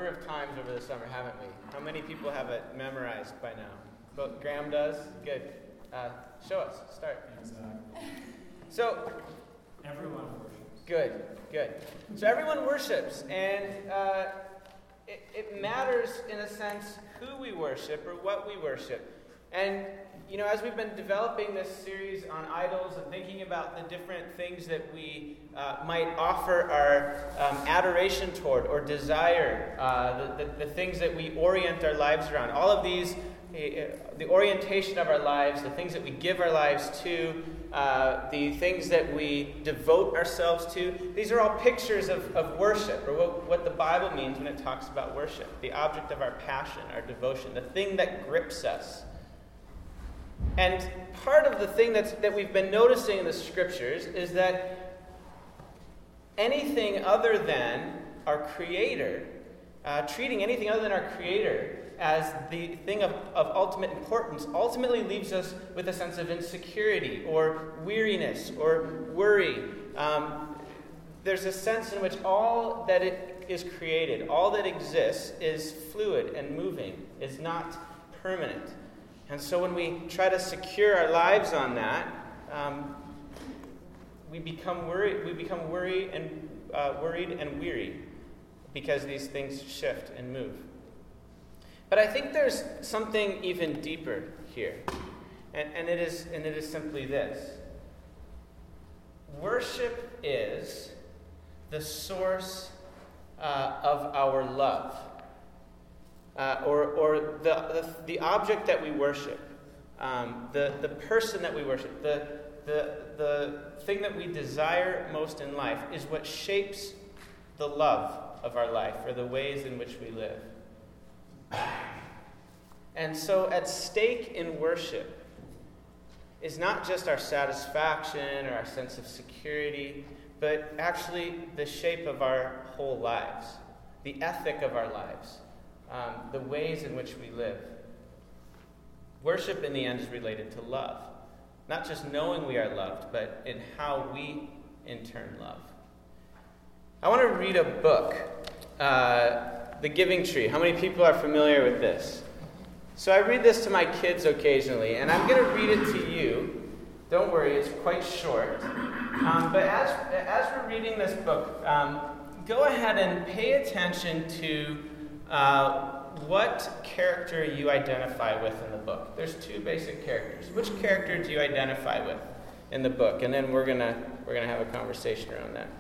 number of times over the summer, haven't we? How many people have it memorized by now? But Graham does? Good. Show us. Start. Exactly. So, Everyone worships. Good. So everyone worships, and it matters in a sense who we worship or what we worship. And, as we've been developing this series on idols and thinking about the different things that we might offer our adoration toward or desire, the things that we orient our lives around, all of these, the orientation of our lives, the things that we give our lives to, the things that we devote ourselves to, these are all pictures of worship, or what the Bible means when it talks about worship. The object of our passion, our devotion, the thing that grips us. And part of the thing that we've been noticing in the Scriptures is that anything other than our Creator, treating anything other than our Creator as the thing of ultimate importance, ultimately leaves us with a sense of insecurity or weariness or worry. There's a sense in which all that it is created, all that exists, is fluid and moving, is not permanent. And so when we try to secure our lives on that, we become worried. We become worried and weary because these things shift and move. But I think there's something even deeper here, and it is simply this: worship is the source of our love. Or the object that we worship, the person that we worship, the thing that we desire most in life is what shapes the love of our life, or the ways in which we live. And so at stake in worship is not just our satisfaction or our sense of security, but actually the shape of our whole lives, the ethic of our lives. The ways in which we live. Worship, in the end, is related to love. Not just knowing we are loved, but in how we, in turn, love. I want to read a book, The Giving Tree. How many people are familiar with this? So I read this to my kids occasionally, and I'm going to read it to you. Don't worry, it's quite short. But as we're reading this book, go ahead and pay attention to what character you identify with in the book. There's two basic characters. Which character do you identify with in the book? And then we're gonna have a conversation around that.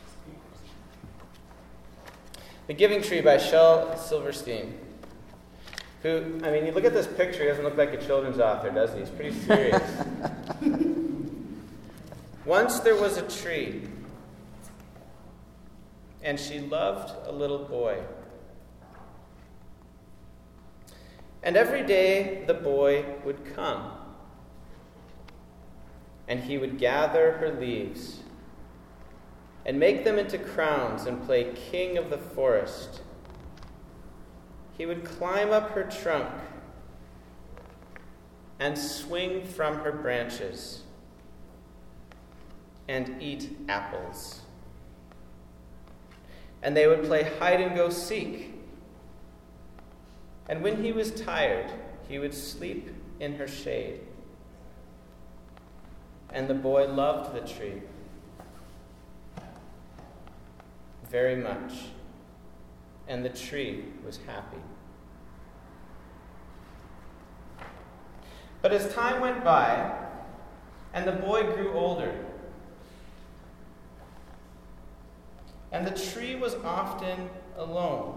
The Giving Tree by Shel Silverstein. Who, you look at this picture, he doesn't look like a children's author, does he? He's pretty serious. Once there was a tree, and she loved a little boy. And every day the boy would come, and he would gather her leaves and make them into crowns and play king of the forest. He would climb up her trunk and swing from her branches and eat apples. And they would play hide and go seek. And when he was tired, he would sleep in her shade. And the boy loved the tree very much, and the tree was happy. But as time went by, and the boy grew older, and the tree was often alone,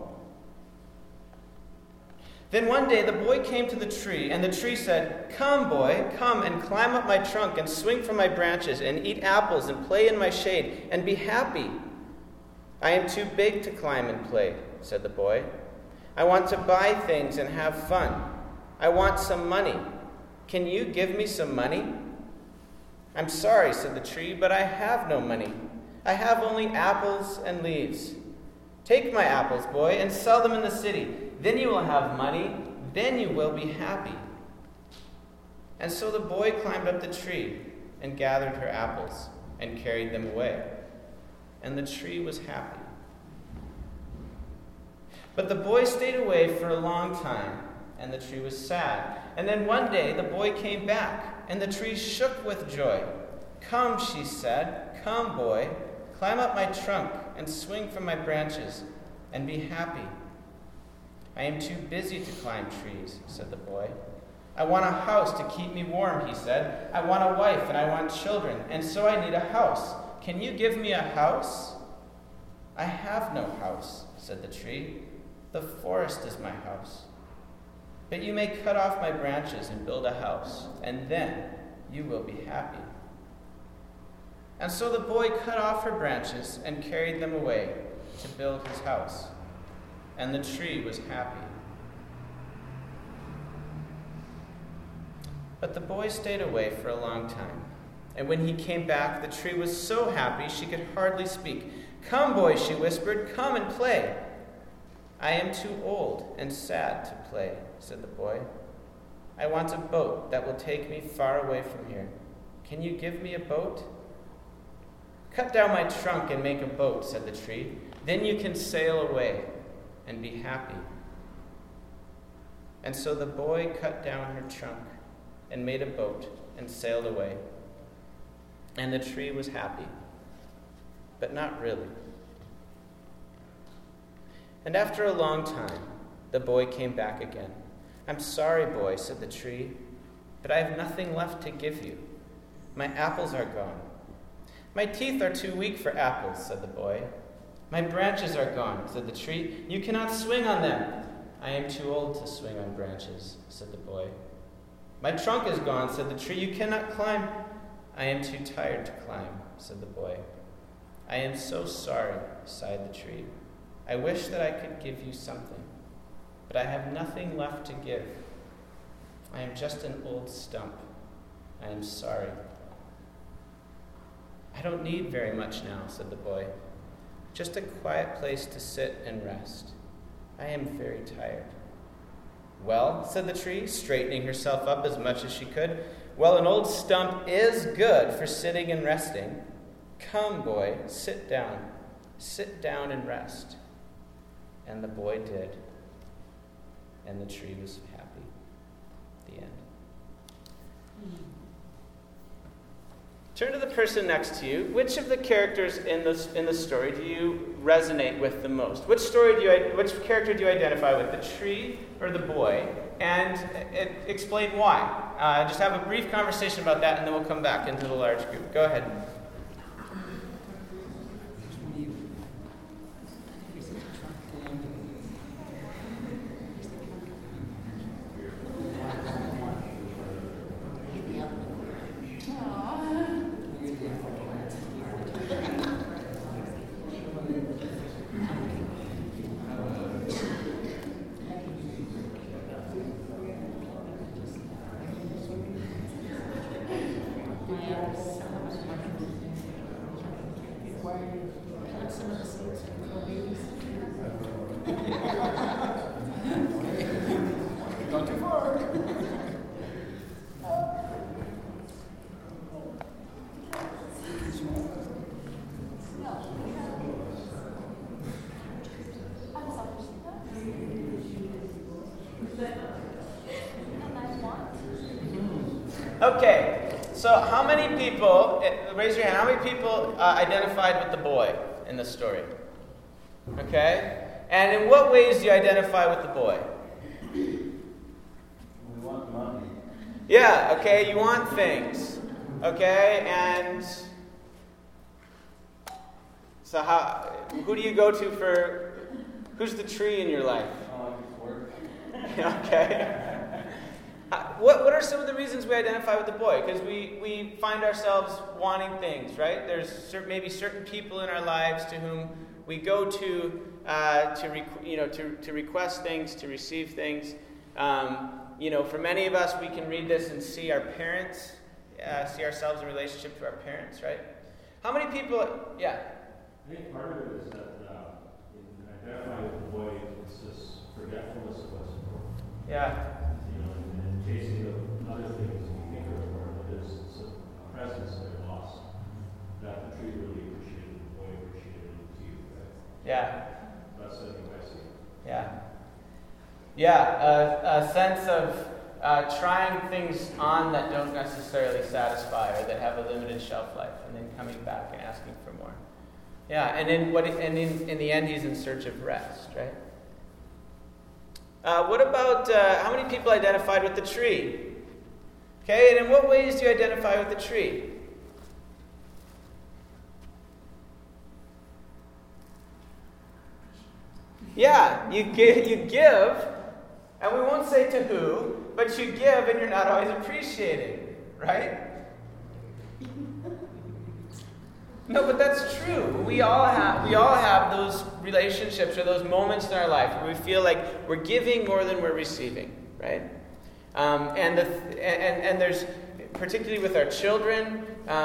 then one day the boy came to the tree, and the tree said, "Come, boy, come and climb up my trunk and swing from my branches and eat apples and play in my shade and be happy." "I am too big to climb and play," said the boy. "I want to buy things and have fun. I want some money. Can you give me some money?" "I'm sorry," said the tree, "but I have no money. I have only apples and leaves. Take my apples, boy, and sell them in the city. Then you will have money. Then you will be happy." And so the boy climbed up the tree and gathered her apples and carried them away. And the tree was happy. But the boy stayed away for a long time, and the tree was sad. And then one day the boy came back, and the tree shook with joy. "Come," she said, "come, boy, climb up my trunk and swing from my branches, and be happy." "I am too busy to climb trees," said the boy. "I want a house to keep me warm," he said. "I want a wife and I want children, and so I need a house. Can you give me a house?" "I have no house," said the tree. "The forest is my house. But you may cut off my branches and build a house, and then you will be happy." And so the boy cut off her branches and carried them away to build his house, and the tree was happy. But the boy stayed away for a long time, and when he came back, the tree was so happy she could hardly speak. "Come, boy," she whispered, "come and play." "I am too old and sad to play," said the boy. "I want a boat that will take me far away from here. Can you give me a boat?" "Cut down my trunk and make a boat," said the tree. "Then you can sail away and be happy." And so the boy cut down her trunk and made a boat and sailed away. And the tree was happy, but not really. And after a long time, the boy came back again. "I'm sorry, boy," said the tree, "but I have nothing left to give you. My apples are gone." "My teeth are too weak for apples," said the boy. "My branches are gone," said the tree. "You cannot swing on them." "I am too old to swing on branches," said the boy. "My trunk is gone," said the tree. "You cannot climb." "I am too tired to climb," said the boy. "I am so sorry," sighed the tree. "I wish that I could give you something, but I have nothing left to give. I am just an old stump. I am sorry." "I don't need very much now," said the boy. "Just a quiet place to sit and rest. I am very tired." "Well," said the tree, straightening herself up as much as she could, "well, an old stump is good for sitting and resting. Come, boy, sit down. Sit down and rest." And the boy did, and the tree was happy. The end. Turn to the person next to you. Which of the characters in the story do you resonate with the most? Which character do you identify with, the tree or the boy? And explain why. Just have a brief conversation about that, and then we'll come back into the large group. Go ahead. Okay, so how many people, raise your hand, how many people identified with the boy in this story? Okay, and in what ways do you identify with the boy? We want money. Yeah, okay, you want things. Okay, and so who do you go to for, who's the tree in your life? Okay. What are some of the reasons we identify with the boy? Because we find ourselves wanting things, right? There's maybe certain people in our lives to whom we go to request things, to receive things. For many of us, we can read this and see our parents, see ourselves in relationship to our parents, right? How many people? Yeah. I think part of it is that in identifying with the boy, it's this forgetfulness of what's important. Yeah. And chasing the other things that we think are important. There's a presence that we lost that the tree really appreciated, the boy appreciated in his youth. Right? Yeah. That's something I see. Yeah. Yeah, a sense of trying things on that don't necessarily satisfy or that have a limited shelf life, and then coming back and asking for more. Yeah, and in the end, he's in search of rest, right? What about how many people identified with the tree? Okay, and in what ways do you identify with the tree? Yeah, you give, and we won't say to who, but you give and you're not always appreciating, right? No, but that's true. We all have those relationships or those moments in our life where we feel like we're giving more than we're receiving, right? And there's, particularly with our children,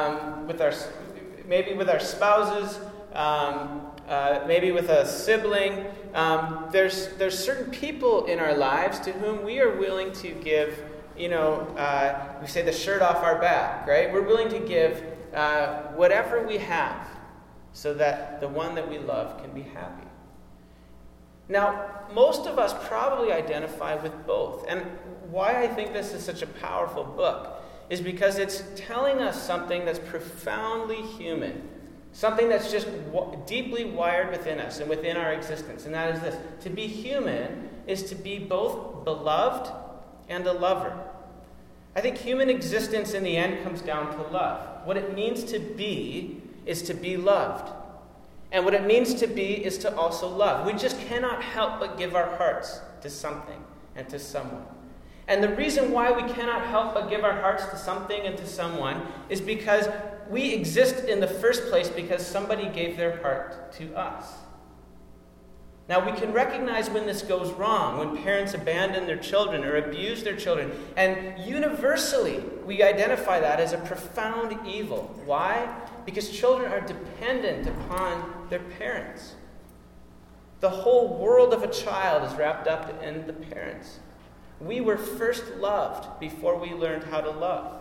maybe with our spouses, maybe with a sibling, there's certain people in our lives to whom we are willing to give, we say the shirt off our back, right? We're willing to give whatever we have so that the one that we love can be happy. Now, most of us probably identify with both. And why I think this is such a powerful book is because it's telling us something that's profoundly human, something that's just deeply wired within us and within our existence. And that is this: to be human is to be both beloved and a lover. I think human existence in the end comes down to love. What it means to be is to be loved. And what it means to be is to also love. We just cannot help but give our hearts to something and to someone. And the reason why we cannot help but give our hearts to something and to someone is because we exist in the first place because somebody gave their heart to us. Now, we can recognize when this goes wrong, when parents abandon their children or abuse their children. And universally, we identify that as a profound evil. Why? Because children are dependent upon their parents. The whole world of a child is wrapped up in the parents. We were first loved before we learned how to love.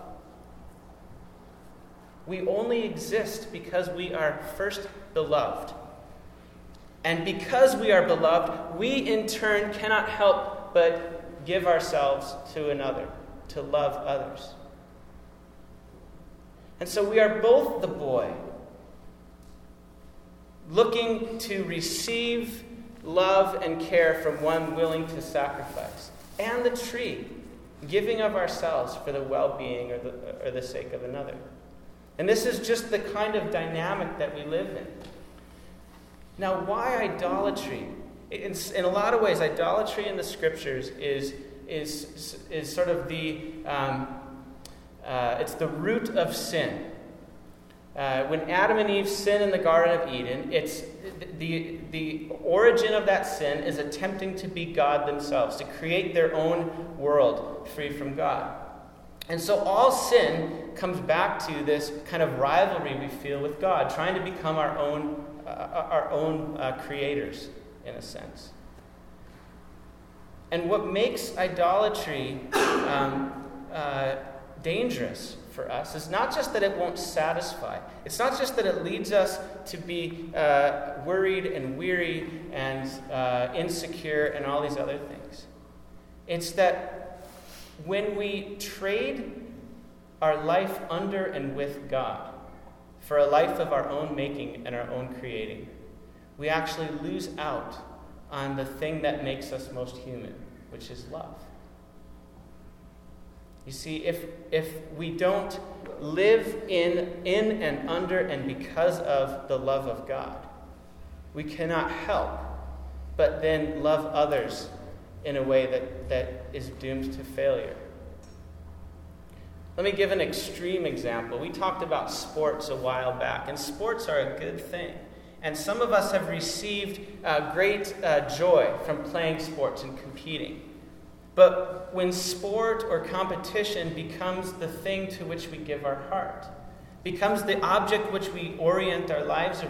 We only exist because we are first beloved. And because we are beloved, we in turn cannot help but give ourselves to another, to love others. And so we are both the boy, looking to receive love and care from one willing to sacrifice, and the tree, giving of ourselves for the well-being or the sake of another. And this is just the kind of dynamic that we live in. Now, why idolatry? In a lot of ways, idolatry in the Scriptures is sort of it's the root of sin. When Adam and Eve sin in the Garden of Eden, it's the origin of that sin is attempting to be God themselves, to create their own world free from God. And so all sin comes back to this kind of rivalry we feel with God, trying to become our own creators, in a sense. And what makes idolatry dangerous for us is not just that it won't satisfy. It's not just that it leads us to be worried and weary and insecure and all these other things. It's that when we trade our life under and with God for a life of our own making and our own creating, we actually lose out on the thing that makes us most human, which is love. You see, if we don't live in and under and because of the love of God, we cannot help but then love others in a way that is doomed to failure. Let me give an extreme example. We talked about sports a while back, and sports are a good thing. And some of us have received great joy from playing sports and competing. But when sport or competition becomes the thing to which we give our heart, becomes the object which we orient our lives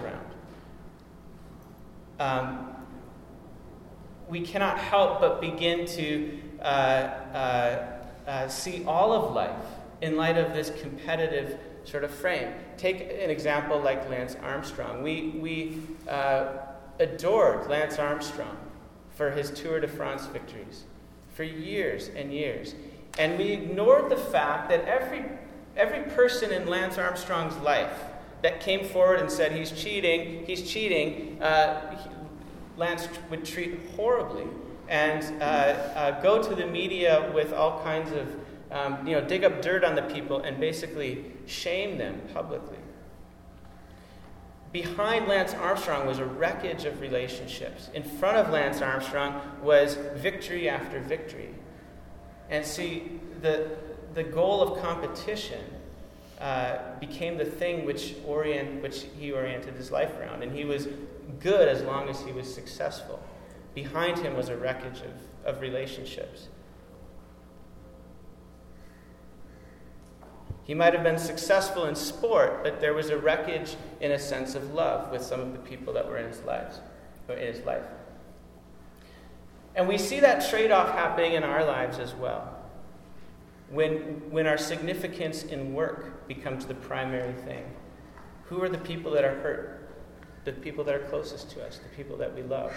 around, we cannot help but begin to see all of life in light of this competitive sort of frame. Take an example like Lance Armstrong. We adored Lance Armstrong for his Tour de France victories for years and years. And we ignored the fact that every person in Lance Armstrong's life that came forward and said he's cheating, Lance would treat horribly and go to the media with all kinds of, dig up dirt on the people and basically shame them publicly. Behind Lance Armstrong was a wreckage of relationships. In front of Lance Armstrong was victory after victory. And see, the goal of competition became the thing which he oriented his life around. And he was good as long as he was successful. Behind him was a wreckage of relationships. He might have been successful in sport, but there was a wreckage in a sense of love with some of the people that were in his life. And we see that trade-off happening in our lives as well. When our significance in work becomes the primary thing, who are the people that are hurt? The people that are closest to us, the people that we love.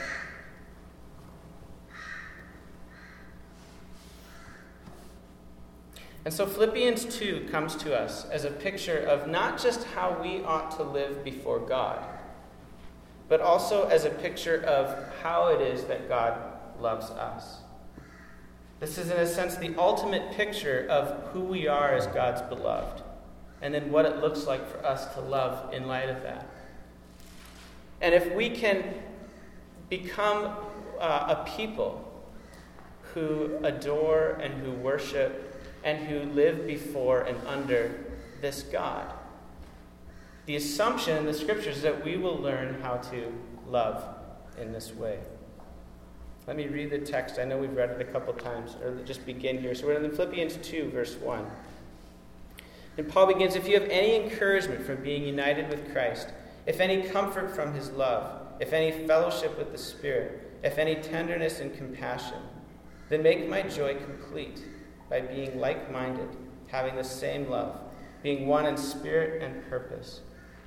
And so Philippians 2 comes to us as a picture of not just how we ought to live before God, but also as a picture of how it is that God loves us. This is, in a sense, the ultimate picture of who we are as God's beloved, and then what it looks like for us to love in light of that. And if we can become a people who adore and who worship and who live before and under this God, the assumption in the Scriptures is that we will learn how to love in this way. Let me read the text. I know we've read it a couple times, or just begin here. So we're in Philippians 2, verse 1. And Paul begins, if you have any encouragement from being united with Christ, if any comfort from his love, if any fellowship with the Spirit, if any tenderness and compassion, then make my joy complete by being like-minded, having the same love, being one in spirit and purpose.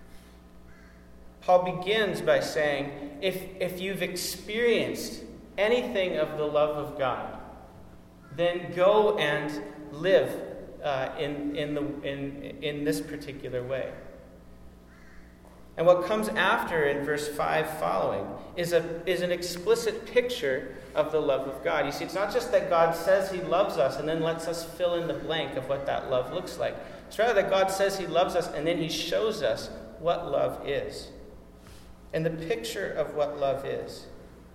Paul begins by saying, if you've experienced anything of the love of God, then go and live in this particular way. And what comes after in verse 5 following is an explicit picture of the love of God. You see, it's not just that God says he loves us and then lets us fill in the blank of what that love looks like. It's rather that God says he loves us and then he shows us what love is. And the picture of what love is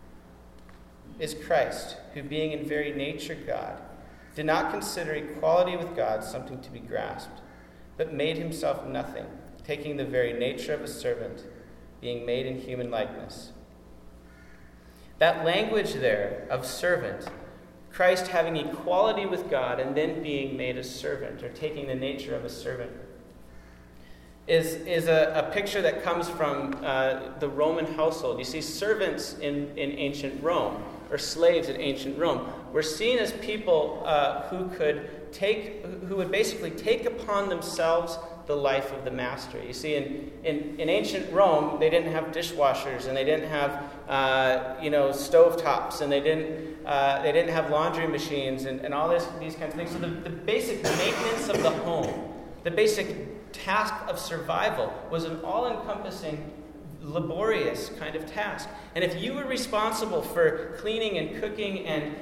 Christ, who being in very nature God, did not consider equality with God something to be grasped, but made himself nothing, taking the very nature of a servant, being made in human likeness. That language there of servant, Christ having equality with God and then being made a servant, or taking the nature of a servant, is a picture that comes from the Roman household. You see, servants in ancient Rome, or slaves in ancient Rome, were seen as people who would basically take upon themselves the life of the master. You see, in ancient Rome, they didn't have dishwashers, and they didn't have stovetops, and they didn't have laundry machines, and all these kinds of things. So the basic maintenance of the home, the basic task of survival, was an all-encompassing, laborious kind of task. And if you were responsible for cleaning and cooking and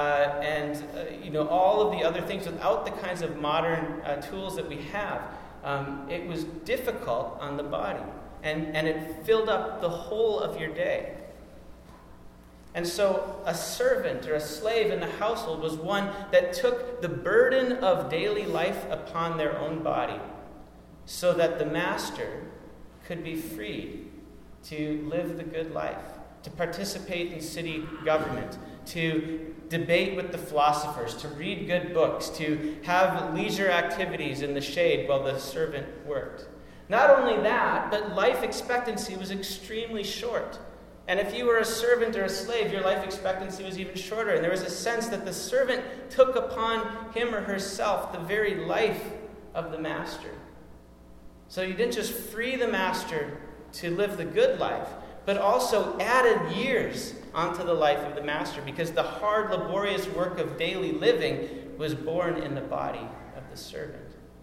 all of the other things without the kinds of modern tools that we have, it was difficult on the body, and it filled up the whole of your day. And so a servant or a slave in the household was one that took the burden of daily life upon their own body, so that the master could be freed to live the good life, to participate in city government, to debate with the philosophers, to read good books, to have leisure activities in the shade while the servant worked. Not only that, but life expectancy was extremely short. And if you were a servant or a slave, your life expectancy was even shorter. And there was a sense that the servant took upon him or herself the very life of the master. So you didn't just free the master to live the good life, but also added years onto the life of the master, because the hard, laborious work of daily living was born in the body of the servant.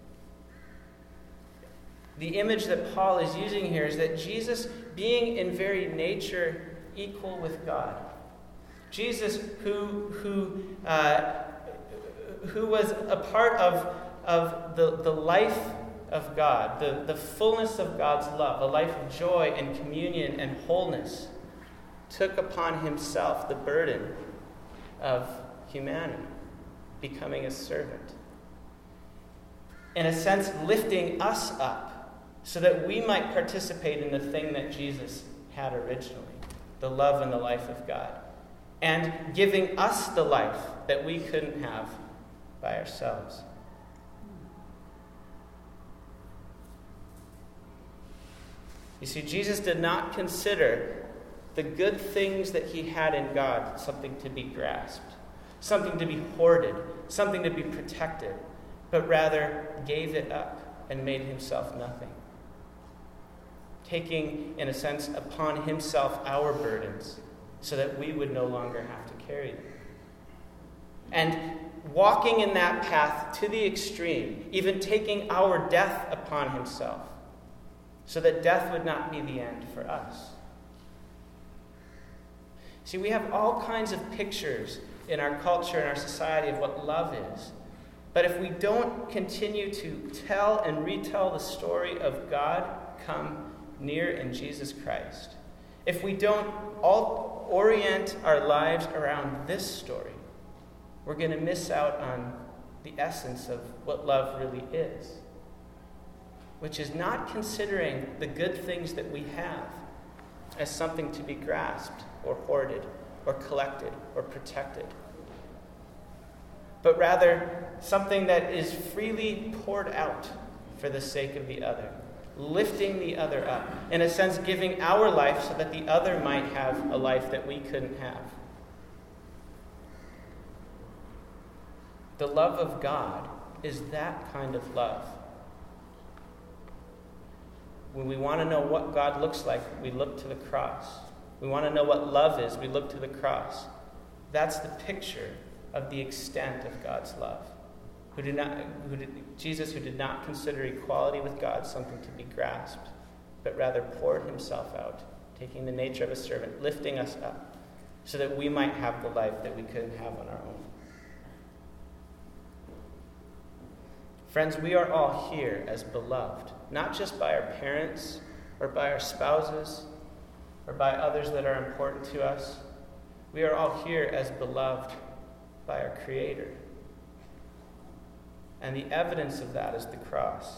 The image that Paul is using here is that Jesus, being in very nature equal with God, Jesus, who was a part of the life of God, the fullness of God's love, a life of joy and communion and wholeness, took upon himself the burden of humanity, becoming a servant. In a sense, lifting us up so that we might participate in the thing that Jesus had originally, the love and the life of God, and giving us the life that we couldn't have by ourselves. You see, Jesus did not consider the good things that he had in God something to be grasped, something to be hoarded, something to be protected, but rather gave it up and made himself nothing, taking, in a sense, upon himself our burdens so that we would no longer have to carry them. And walking in that path to the extreme, even taking our death upon himself, so that death would not be the end for us. See, we have all kinds of pictures in our culture and our society of what love is. But if we don't continue to tell and retell the story of God come near in Jesus Christ, if we don't all orient our lives around this story, we're going to miss out on the essence of what love really is, which is not considering the good things that we have as something to be grasped or hoarded or collected or protected, but rather something that is freely poured out for the sake of the other, lifting the other up, in a sense giving our life so that the other might have a life that we couldn't have. The love of God is that kind of love. When we want to know what God looks like, we look to the cross. We want to know what love is, we look to the cross. That's the picture of the extent of God's love. Jesus, who did not consider equality with God something to be grasped, but rather poured himself out, taking the nature of a servant, lifting us up, so that we might have the life that we couldn't have on our own. Friends, we are all here as beloved, not just by our parents or by our spouses or by others that are important to us. We are all here as beloved by our Creator. And the evidence of that is the cross.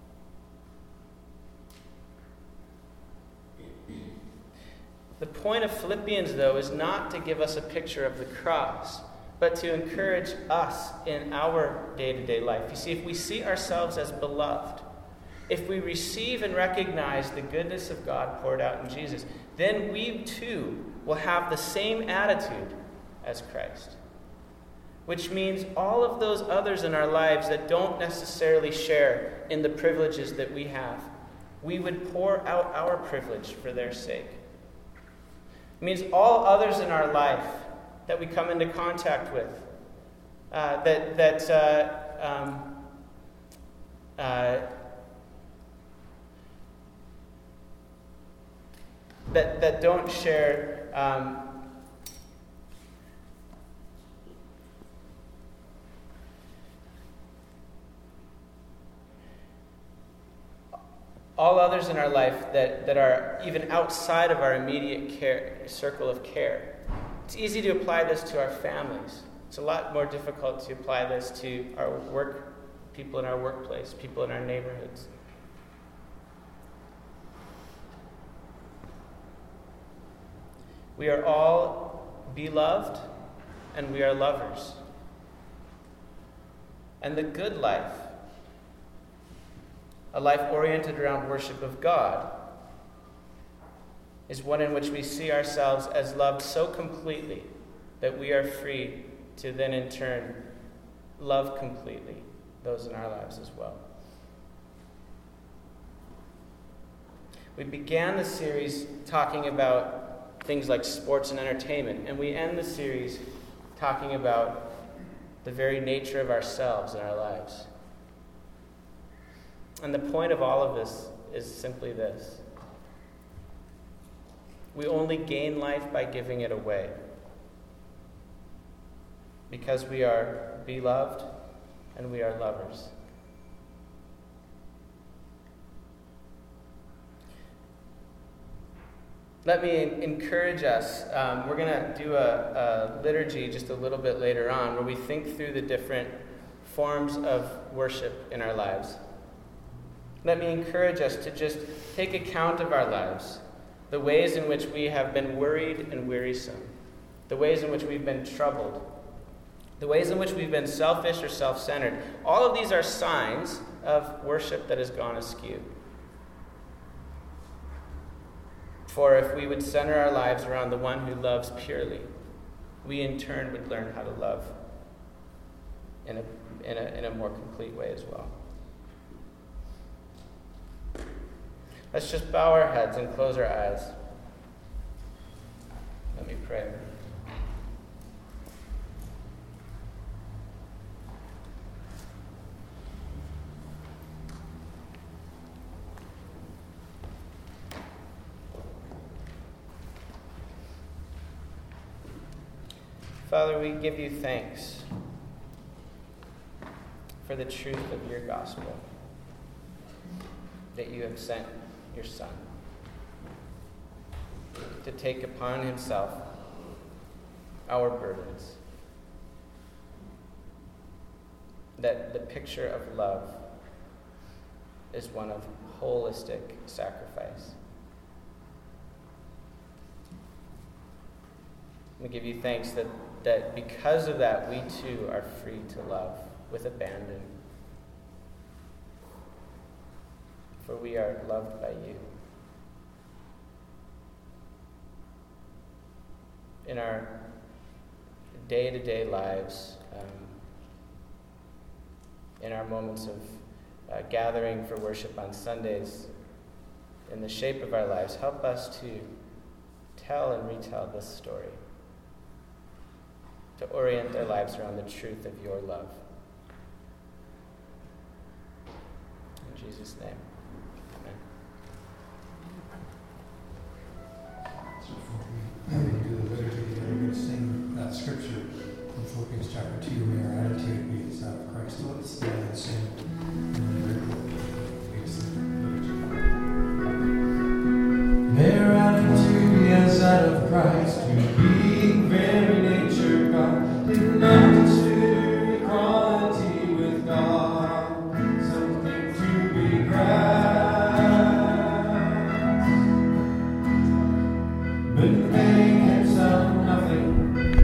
The point of Philippians, though, is not to give us a picture of the cross, but to encourage us in our day-to-day life. You see, if we see ourselves as beloved, if we receive and recognize the goodness of God poured out in Jesus, then we too will have the same attitude as Christ. Which means all of those others in our lives that don't necessarily share in the privileges that we have, we would pour out our privilege for their sake. It means all others in our life that we come into contact with, that don't share all others in our life that are even outside of our immediate circle of care. It's easy to apply this to our families. It's a lot more difficult to apply this to our work, people in our workplace, people in our neighborhoods. We are all beloved, and we are lovers. And the good life, a life oriented around worship of God, is one in which we see ourselves as loved so completely that we are free to then in turn love completely those in our lives as well. We began the series talking about things like sports and entertainment. And we end the series talking about the very nature of ourselves and our lives. And the point of all of this is simply this: we only gain life by giving it away. Because we are beloved and we are lovers. Let me encourage us. We're going to do a liturgy just a little bit later on where we think through the different forms of worship in our lives. Let me encourage us to just take account of our lives, the ways in which we have been worried and wearisome, the ways in which we've been troubled, the ways in which we've been selfish or self-centered. All of these are signs of worship that has gone askew. For if we would center our lives around the one who loves purely, we in turn would learn how to love in a more complete way as well. Let's just bow our heads and close our eyes. Let me pray. Father, we give you thanks for the truth of your gospel, that you have sent your Son to take upon himself our burdens, that the picture of love is one of holistic sacrifice. We give you thanks that because of that, we too are free to love with abandon. For we are loved by you. In our day-to-day lives, in our moments of gathering for worship on Sundays, in the shape of our lives, help us to tell and retell this story, to orient our lives around the truth of your love. In Jesus' name, amen. When we do the liturgy, we're going to sing that scripture from Philippians chapter 2. May our attitude be as that of Christ. So let's stand and sing. May our attitude be as that of Christ, who being very nature God, did not consider equality with God something to be grasped, but